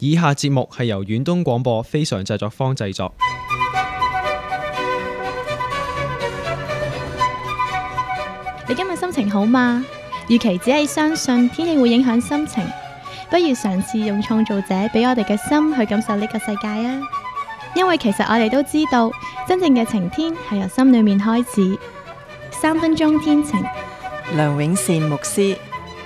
以下節目係由遠東廣播非常製作坊製作。 你今日心情好嗎？與其只係相信天氣會影響心情，不如嘗試用創造者俾我哋嘅心去感受呢個世界啊！因為其實我哋都知道，真正嘅晴天係由心裏面開始。3分鐘天晴， 梁永善牧師。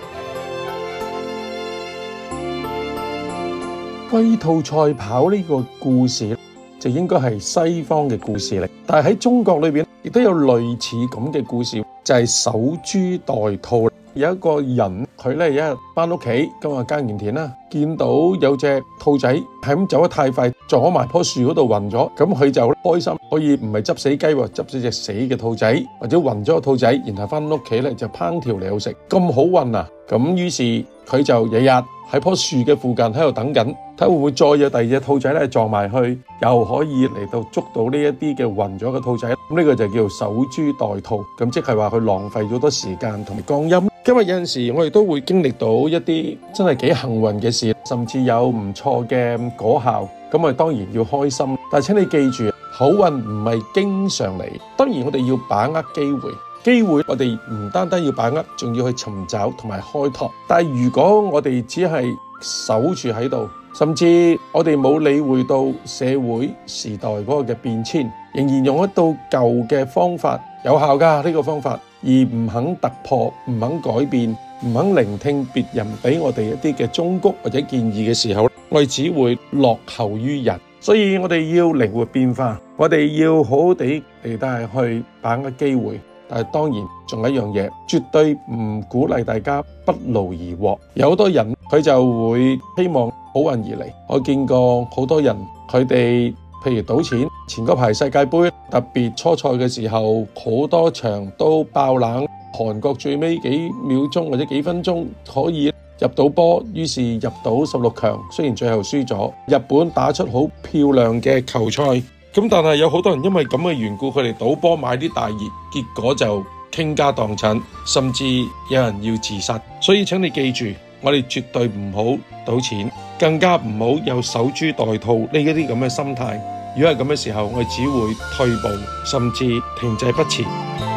龜兔賽跑呢個故事就應該係西方嘅故事嚟，但係喺中國裏邊亦都有類似咁嘅故事，就係守株待兔。有一個人佢咧一日翻屋企，咁啊耕完田啦，見到有隻兔仔係咁走得太快，撞埋棵樹嗰度暈咗，咁佢就開心，可以唔係執死雞喎，執死隻死嘅兔仔，或者暈咗個兔仔，然後翻屋企咧就烹調嚟好食，咁好運啊！咁於是佢就日日喺棵樹嘅附近喺度等緊，睇會唔會再有第二隻兔仔咧撞埋去，又可以嚟到捉到呢一啲嘅暈咗嘅兔仔。咁呢個就叫做守株待兔，咁即係話佢浪費咗好多時間同埋光陰。今日有陣時我哋都會經歷到一啲真係幾幸運嘅事，甚至有唔錯嘅果效，咁我哋當然要開心。但係請你記住，好運唔係經常嚟，當然我哋要把握機會。機會我哋唔單單要把握，仲要去尋找同埋開拓。但係如果我哋只係守住喺度，甚至我哋冇理會到社會時代嗰個嘅變遷，仍然用一道舊嘅方法，有效㗎呢個方法，而唔肯突破，唔肯改變，唔肯聆聽別人俾我哋一啲嘅忠告或者建議嘅時候，我哋只會落後於人。所以我哋要靈活變化，我哋要好好地嚟到去把握機會。但係當然仲有一樣嘢，絕對唔鼓勵大家不勞而獲。有好多人佢就會希望好運而嚟。我見過好多人，佢哋譬如賭錢，前嗰排世界盃特別初賽嘅時候，好多場都爆冷，韓國最尾幾秒鐘或者幾分鐘可以入到波，於是入到16強，雖然最後輸咗。日本打出好漂亮嘅球賽。咁但係有好多人因為咁嘅緣故，佢哋賭波買啲大熱，結果就傾家蕩產，甚至有人要自殺。所以請你記住，我哋絕對唔好賭錢，更加唔好有守株待兔呢一啲咁嘅心態。如果係咁嘅時候，我哋只會退步，甚至停滯不前。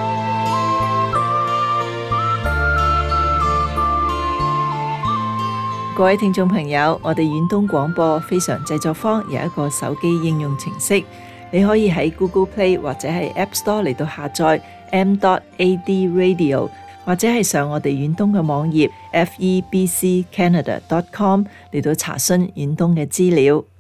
各位聽眾朋友，我哋遠東廣播非常製作坊有一個手機應用程式，你可以喺 Google Play 或者係 App Store 嚟到下載 m.ad radio， 或者係上我哋遠東嘅網頁 febccanada.com 嚟到查詢遠東嘅資料。